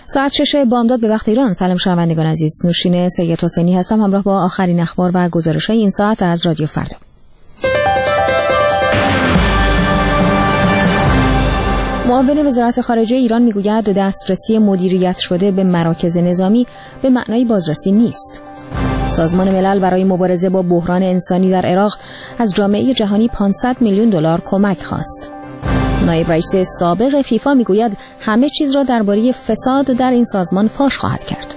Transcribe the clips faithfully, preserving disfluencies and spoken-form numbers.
ساعت شش بامداد به وقت ایران. سلام شنوندگان عزیز، نوشین سید حسینی هستم همراه با آخرین اخبار و گزارش‌های این ساعت از رادیو فردا. معاون وزارت خارجه ایران میگوید دسترسی مدیریت شده به مراکز نظامی به معنای بازرسی نیست. سازمان ملل برای مبارزه با بحران انسانی در عراق از جامعه جهانی پانصد میلیون دلار کمک خواست. نایب رئیس سابق فیفا میگوید همه چیز را درباره فساد در این سازمان فاش خواهد کرد.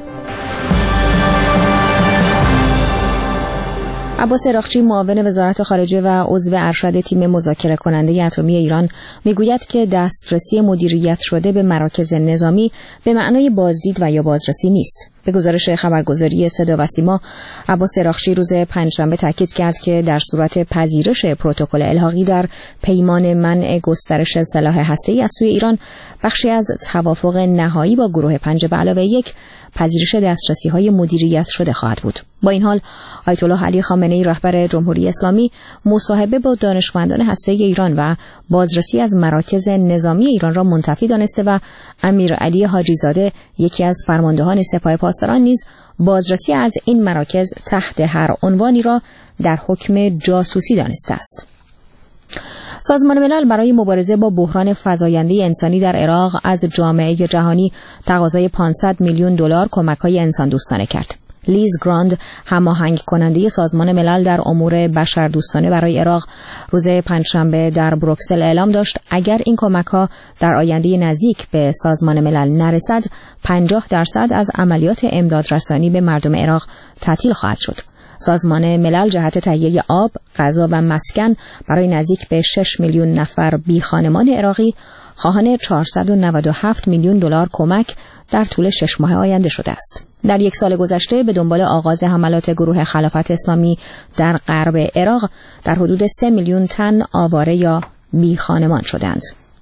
عباس اراقچی معاون وزارت خارجه و عضو ارشد تیم مذاکره کننده اتمی ایران میگوید که دسترسی مدیریت شده به مراکز نظامی به معنای بازدید و یا بازرسی نیست. به گزارش خبرگزاری صدا و سیما، عباس اراقچی روز پنجشنبه تاکید کرد که در صورت پذیرش پروتکل الحاقی در پیمان منع گسترش سلاح هسته‌ای از سوی ایران، بخشی از توافق نهایی با گروه پنج به علاوه یک پذیرش دسترسی‌های مدیریت شده خواهد بود. با این حال آیت الله علی خامنه‌ای رهبر جمهوری اسلامی مصاحبه با دانشمندان هسته‌ای ایران و بازرسی از مراکز نظامی ایران را منتفی دانسته و امیر علی حاجی زاده یکی از فرماندهان سپاه پاسداران نیز بازرسی از این مراکز تحت هر عنوانی را در حکم جاسوسی دانسته است. سازمان ملل برای مبارزه با بحران فزاینده انسانی در عراق از جامعه جهانی تقاضای پانصد میلیون دلار کمک‌های انسان دوستانه کرد. لیز گراند، هماهنگ کننده سازمان ملل در امور بشردوستانه برای عراق، روز پنجشنبه در بروکسل اعلام داشت اگر این کمک‌ها در آینده نزدیک به سازمان ملل نرسد، پنجاه درصد از عملیات امدادرسانی به مردم عراق تعطیل خواهد شد. سازمان ملل جهت تهیه آب، غذا و مسکن برای نزدیک به شش میلیون نفر بی خانمان عراقی خواهان چهارصد و نود و هفت میلیون دلار کمک در طول شش ماه آینده شده است. در یک سال گذشته به دنبال آغاز حملات گروه خلافت اسلامی در غرب عراق در حدود سه میلیون تن آواره یا بی خانمان شدند.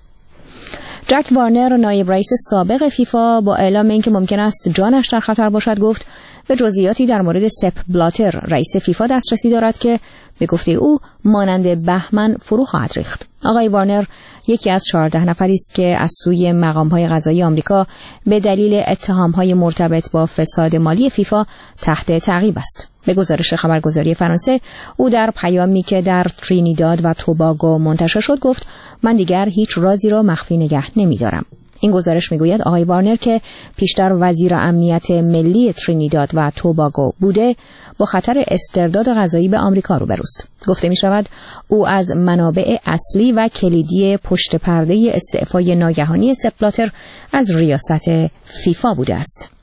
جک وارنر، نایب رئیس سابق فیفا، با اعلام اینکه ممکن است جانش در خطر باشد گفت به جزئیاتی در مورد سپ بلاتر رئیس فیفا دسترسی دارد که به گفته او مانند بهمن فرو خواهد ریخت. آقای وارنر یکی از چهارده نفری است که از سوی مقام‌های قضایی آمریکا به دلیل اتهام‌های مرتبط با فساد مالی فیفا تحت تعقیب است. به گزارش خبرگزاری فرانسه، او در پیامی که در ترینیداد و توباگو منتشر شد گفت من دیگر هیچ رازی را مخفی نگه نمی‌دارم. این گزارش میگوید آقای وارنر که پیشتر وزیر امنیت ملی ترینیداد و توباگو بوده، با خطر استرداد قضایی به آمریکا روبروست. گفته می شود او از منابع اصلی و کلیدی پشت پرده استعفای ناگهانی سپ بلاتر از ریاست فیفا بوده است.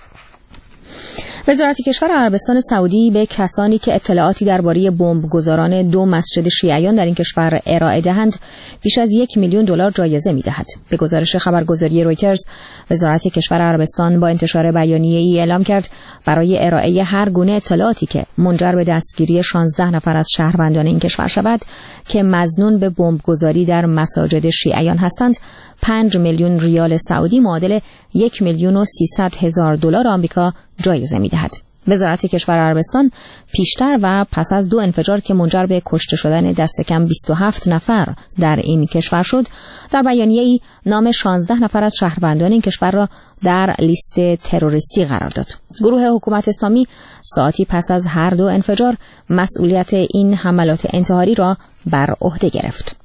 وزارت کشور عربستان سعودی به کسانی که اطلاعاتی درباره بمبگذاران دو مسجد شیعیان در این کشور ارائه دهند بیش از یک میلیون دلار جایزه می‌دهد. به گزارش خبرگزاری رویترز، وزارت کشور عربستان با انتشار بیانیه‌ای اعلام کرد برای ارائه هر گونه اطلاعاتی که منجر به دستگیری شانزده نفر از شهروندان این کشور شود که مظنون به بمبگذاری در مساجد شیعیان هستند، پنج میلیون ریال سعودی معادل یک میلیون و سیصد هزار دلار آمریکا جایزه می‌دهد. وزارت کشور عربستان پیشتر و پس از دو انفجار که منجر به کشته شدن دست کم بیست و هفت نفر در این کشور شد، در بیانیه‌ای نام شانزده نفر از شهروندان این کشور را در لیست تروریستی قرار داد. گروه حکومت اسلامی ساعتی پس از هر دو انفجار مسئولیت این حملات انتحاری را بر عهده گرفت.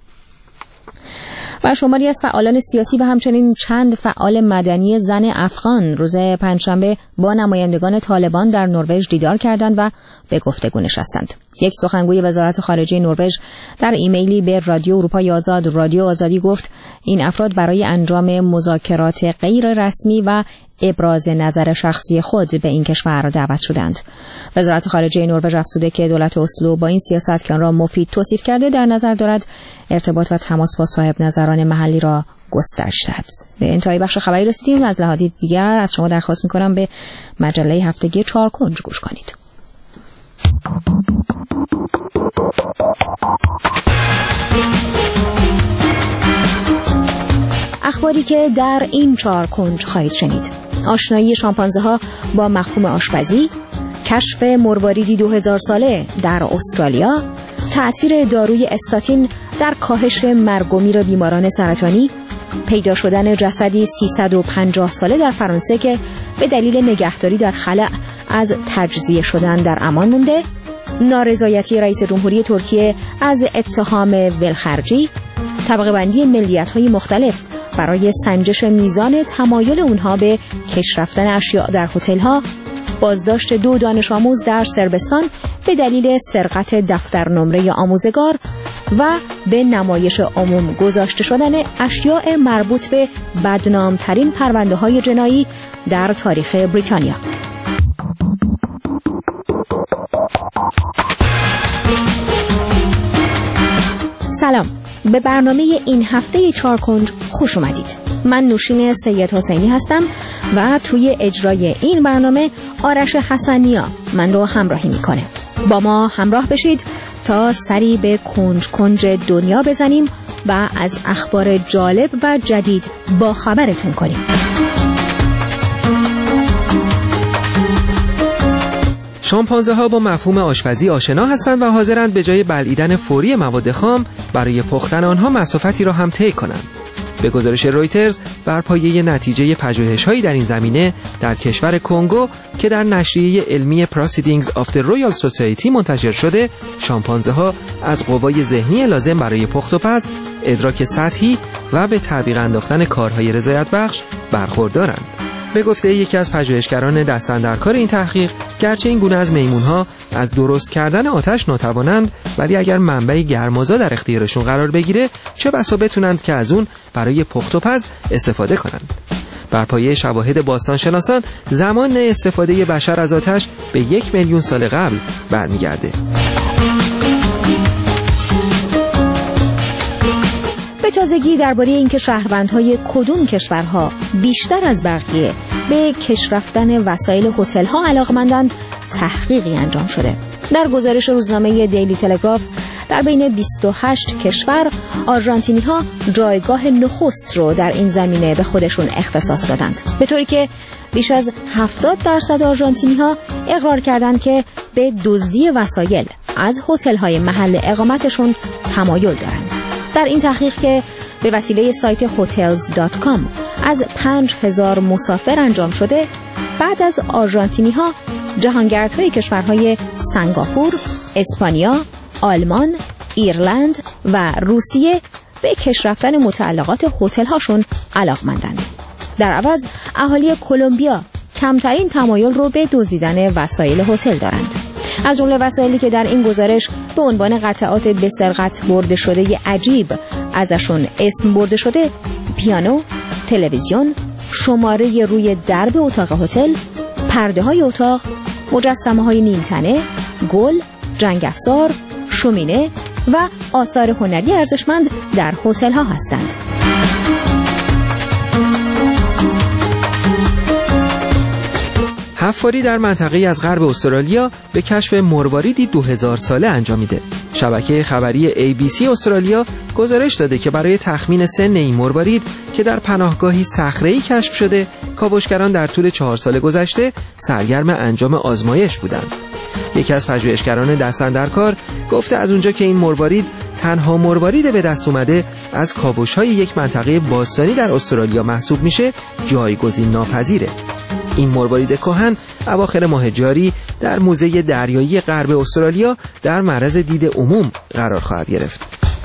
و شماری از فعالان سیاسی و همچنین چند فعال مدنی زن افغان روز پنجشنبه با نمایندگان طالبان در نروژ دیدار کردند و به گفتگو نشستند. یک سخنگوی وزارت خارجه نروژ در ایمیلی به رادیو اروپای آزاد رادیو آزادی گفت این افراد برای انجام مذاکرات غیر رسمی و ابراز نظر شخصی خود به این کشور دعوت شدند. وزارت خارجه نروژ افزوده که دولت اسلو با این سیاست که آن را مفید توصیف کرده در نظر دارد ارتباط و تماس با صاحب نظران محلی را گسترش دهد. به انتهای بخش خبری رسیدیم. از لحاظ دیگر از شما درخواست می‌کنم به مجله هفتگی چهار کنج گوش کنید. اخباری که در این چهار کنج خواهید شنید: آشنایی شامپانزه ها با مفهوم آشپزی، کشف مرواریدی دو هزار ساله در استرالیا، تأثیر داروی استاتین در کاهش مرگ و میر بیماران سرطانی، پیدا شدن جسدی سیصد و پنجاه ساله در فرانسه که به دلیل نگهداری در خلأ از تجزیه شدن در امان مونده، نارضایتی رئیس جمهوری ترکیه از اتهام ولخرجی، طبقه بندی ملیت‌های مختلف برای سنجش میزان تمایل اونها به کش رفتن اشیاء در هتل‌ها، بازداشت دو دانش آموز در صربستان به دلیل سرقت دفتر نمره آموزگار و به نمایش عموم گذاشته شدن اشیاء مربوط به بدنامترین پرونده‌های جنایی در تاریخ بریتانیا. سلام، به برنامه این هفته چارکنج خوش اومدید. من نوشین سید حسینی هستم و توی اجرای این برنامه آرش حسنیا من رو همراهی میکنه. با ما همراه بشید تا سری به کنج کنج دنیا بزنیم و از اخبار جالب و جدید با خبرتون کنیم. شامپانزه ها با مفهوم آشپزی آشنا هستند و حاضرند به جای بلعیدن فوری مواد خام برای پختن آنها مسافتی را هم طی کنند. به گزارش رویترز، بر پایه نتیجه پژوهش‌هایی در این زمینه در کشور کنگو که در نشریه علمی Proceedings of the Royal Society منتشر شده، شامپانزه ها از قوای ذهنی لازم برای پخت و پز، ادراک سطحی و به تعبیق انداختن کارهای رضایت بخش برخوردارند. به گفته یکی از پژوهشگران دست‌اندرکار این تحقیق، گرچه این گونه از میمون‌ها از درست کردن آتش ناتوانند، ولی اگر منبع گرمازا در اختیارشون قرار بگیره، چه بسا بتونند که از اون برای پخت و پز استفاده کنند. بر پایه شواهد باستانشناسان، زمان استفاده بشر از آتش به یک میلیون سال قبل برمیگرده. به تازگی درباره اینکه شهروندهای کدوم کشورها بیشتر از بقیه به کش رفتن وسایل هتل‌ها علاقمندند تحقیقی انجام شده. در گزارش روزنامه دیلی تلگراف، در بین بیست و هشت کشور آرژانتینی‌ها جایگاه نخست رو در این زمینه به خودشون اختصاص دادند، به طوری که بیش از هفتاد درصد آرژانتینی‌ها اقرار کردند که به دزدی وسایل از هتل‌های محل اقامتشون تمایل دارند. در این تحقیق که به وسیله سایت هتلز دات کام از پنج هزار مسافر انجام شده، بعد از آرژانتینی ها، جهانگردهای کشورهای سنگاپور، اسپانیا، آلمان، ایرلند و روسیه به کش رفتن متعلقات هتل هاشون علاقمندند. در عوض اهالی کلمبیا کمترین تمایل رو به دزدیدن وسایل هتل دارند. از جمله وسایلی که در این گزارش به عنوان قطعات به سرقت برده شده عجیب ازشون اسم برده شده، پیانو، تلویزیون، شماره روی درب اتاق هتل، پرده های اتاق، مجسمه های نیمتنه، گل، جنگ افزار، شومینه و آثار هنری ارزشمند در هتل ها هستند. حفاری در منطقه‌ای از غرب استرالیا به کشف مرواریدی دو هزار ساله انجامیده. شبکه خبری ای بی سی استرالیا گزارش داده که برای تخمین سن این مروارید که در پناهگاهی صخره‌ای کشف شده، کاوشگران در طول چهار سال گذشته سرگرم انجام آزمایش بودند. یکی از پژوهشگران دست‌اندرکار گفته از اونجا که این مروارید تنها مروارید به دست اومده از کاوش‌های یک منطقه باستانی در استرالیا محسوب میشه، جایگزین ناپذیره. این مروارید کهن اواخر ماه جاری در موزه دریایی غرب استرالیا در معرض دید عموم قرار خواهد گرفت.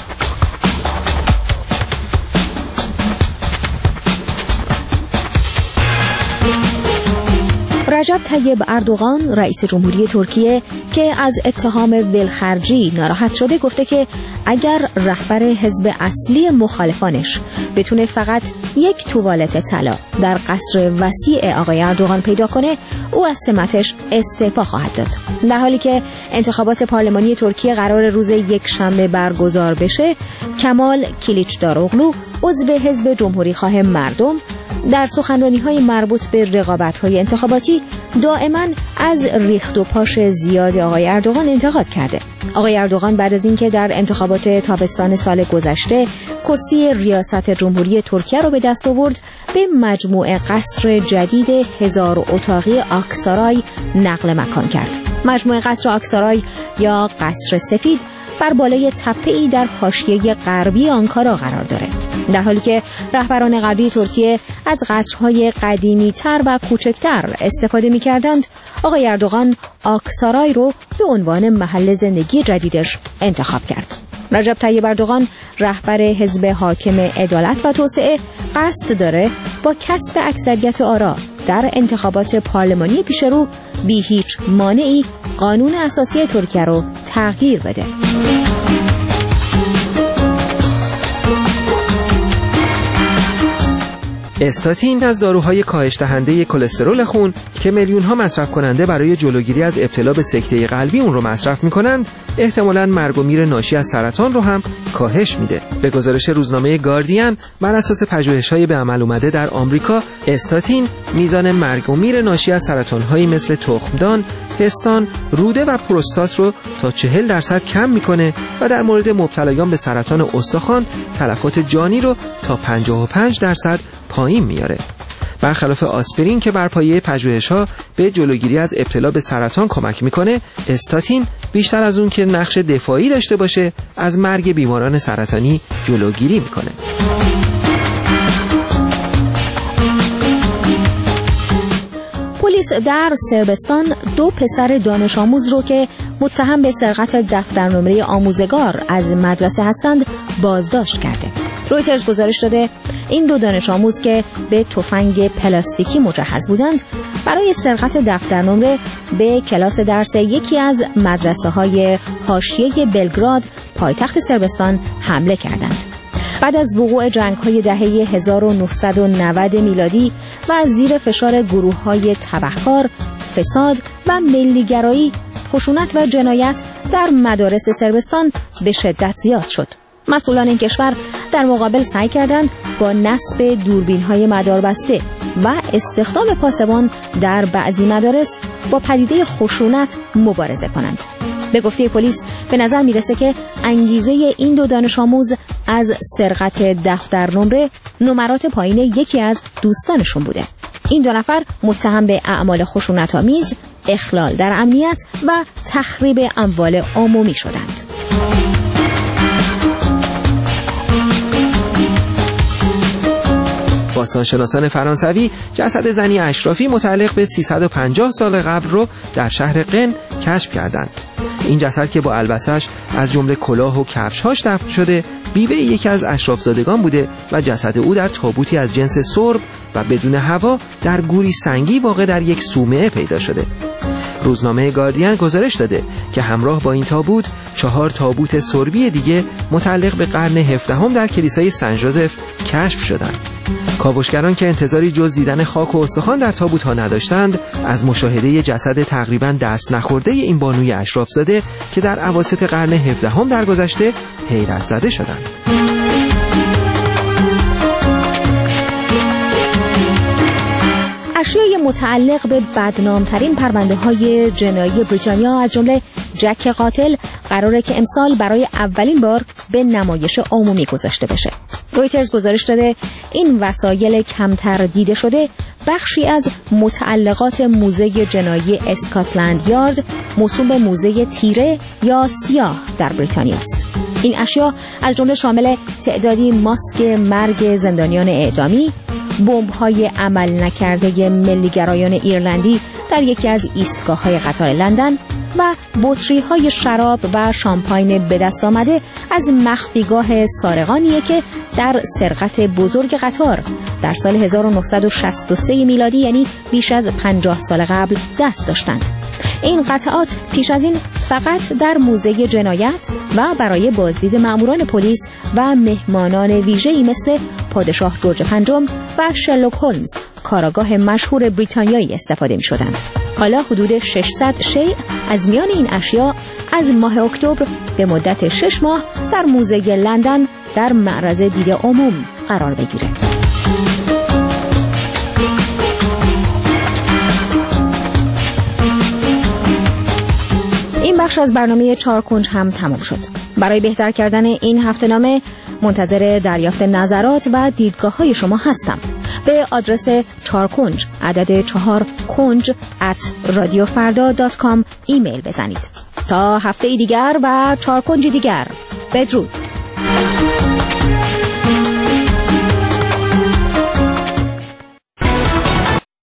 رجب طیب اردوغان رئیس جمهوری ترکیه که از اتهام ولخرجی ناراحت شده، گفته که اگر رهبر حزب اصلی مخالفانش بتونه فقط یک توالت طلا در قصر وسیع آقای اردوغان پیدا کنه، او از سمتش استعفا خواهد داد. در حالی که انتخابات پارلمانی ترکیه قرار روز یک شنبه برگزار بشه، کمال کلیچداروغلو عضو حزب جمهوری خواه مردم در سخنرانی‌های مربوط به رقابت‌های انتخاباتی دائما از ریخت و پاش زیاد آقای اردوغان انتقاد کرده. آقای اردوغان بعد از اینکه در انتخابات تابستان سال گذشته کرسی ریاست جمهوری ترکیه رو به دست آورد، به مجموعه قصر جدید هزار اتاقی آکسارای نقل مکان کرد. مجموعه قصر آکسارای یا قصر سفید بر بالای تپه‌ای در حاشیه غربی آنکارا قرار داره، در حالی که رهبران قبلی ترکیه از قصرهای قدیمی‌تر و کوچکتر استفاده می‌کردند. آقای اردوغان آکسارای رو به عنوان محل زندگی جدیدش انتخاب کرد. رجب طیب اردوغان رهبر حزب حاکم عدالت و توسعه قصد داره با کسب اکثریت آرا در انتخابات پارلمانی پیشرو بی هیچ مانعی قانون اساسی ترکیه رو تغییر بده. استاتین از داروهای کاهش دهنده کلسترول خون که میلیون ها مصرف کننده برای جلوگیری از ابتلا به سکته قلبی اون رو مصرف میکنند، احتمالاً مرگ و میر ناشی از سرطان رو هم کاهش میده. به گزارش روزنامه گاردین، بر اساس پژوهش‌های به عمل اومده در آمریکا، استاتین میزان مرگ و میر ناشی از سرطان‌هایی مثل تخمدان، پستان، روده و پروستات رو تا چهل درصد کم میکنه و در مورد مبتلایان به سرطان استخوان تلفات جانی رو تا پنجاه و پنج درصد پایین میاره. برخلاف آسپرین که بر پایه پژوهش‌ها به جلوگیری از ابتلا به سرطان کمک میکنه، استاتین بیشتر از اون که نقش دفاعی داشته باشه، از مرگ بیماران سرطانی جلوگیری میکنه. پلیس در صربستان دو پسر دانش آموز رو که متهم به سرقت دفترنامه آموزگار از مدرسه هستند بازداشت کرده. رویترز گزارش داده این دو دانش آموز که به تفنگ پلاستیکی مجهز بودند برای سرقت دفترنمره به کلاس درس یکی از مدرسه‌های حاشیه بلگراد پایتخت صربستان حمله کردند. بعد از وقوع جنگ‌های دهه هزار و نهصد و نود میلادی و از زیر فشار گروه‌های تبهکار، فساد و ملیگرایی، خشونت و جنایت در مدارس صربستان به شدت زیاد شد. مسئولان این کشور در مقابل سعی کردند با نصب دوربین‌های مداربسته و استخدام پاسبان در بعضی مدارس با پدیده خشونت مبارزه کنند. به گفته پلیس به نظر میرسه که انگیزه این دو دانش آموز از سرقت دفتر نمره نمرات پایین یکی از دوستانشون بوده. این دو نفر متهم به اعمال خشونت‌آمیز، اخلال در امنیت و تخریب اموال عمومی شدند. باستانشناسان فرانسوی جسد زنی اشرافی متعلق به سیصد و پنجاه سال قبل رو در شهر قن کشف کردند. این جسد که با البسش از جمله کلاه و کفش‌هاش دفن شده، بیوه یکی از اشرافزادگان بوده و جسد او در تابوتی از جنس سرب و بدون هوا در گوری سنگی واقع در یک صومعه پیدا شده. روزنامه گاردین گزارش داده که همراه با این تابوت چهار تابوت سربی دیگه متعلق به قرن هفدهم در کلیسای سن ژوزف کشف شدند. کاوشگران که انتظاری جز دیدن خاک و استخوان در تابوت‌ها نداشتند، از مشاهده جسد تقریباً دست نخورده این بانوی اشرافزاده که در اواسط قرن هفدهم درگذشته حیرت زده شدند. اشیای متعلق به بدنامترین پرونده های جنایی بریتانیا از جمله جک قاتل قراره که امسال برای اولین بار به نمایش عمومی گذاشته بشه. رویترز گزارش داده این وسایل کمتر دیده شده بخشی از متعلقات موزه جنایی اسکاتلند یارد موسوم به موزه تیره یا سیاه در بریتانیا است. این اشیا از جمله شامل تعدادی ماسک مرگ زندانیان اعدامی، بمب‌های عمل نکرده ملیگرایان ایرلندی در یکی از ایستگاه‌های قطار لندن و بطری‌های شراب و شامپاین به دست آمده از مخفیگاه سارقانیه که در سرقت بزرگ قطار در سال هزار و نهصد و شصت و سه میلادی، یعنی بیش از پنجاه سال قبل، دست داشتند. این قطعات پیش از این فقط در موزه جنایت و برای بازدید مأموران پلیس و مهمانان ویژه‌ای مثل پادشاه جورج پنجم و شرلوک هولمز، کاراگاه مشهور بریتانیایی، استفاده می‌شدند. حالا حدود ششصد شیء از میان این اشیا از ماه اکتبر به مدت شش ماه در موزه لندن در معرض دید عموم قرار بگیره. این بخش از برنامه چهار کنج هم تمام شد. برای بهتر کردن این هفته‌نامه منتظر دریافت نظرات و دیدگاه‌های شما هستم. به آدرس چهار کنج عدد چهار کنج ات رادیو فردا دات کام ایمیل بزنید. تا هفته دیگر و چهار کنج دیگر. بدرود.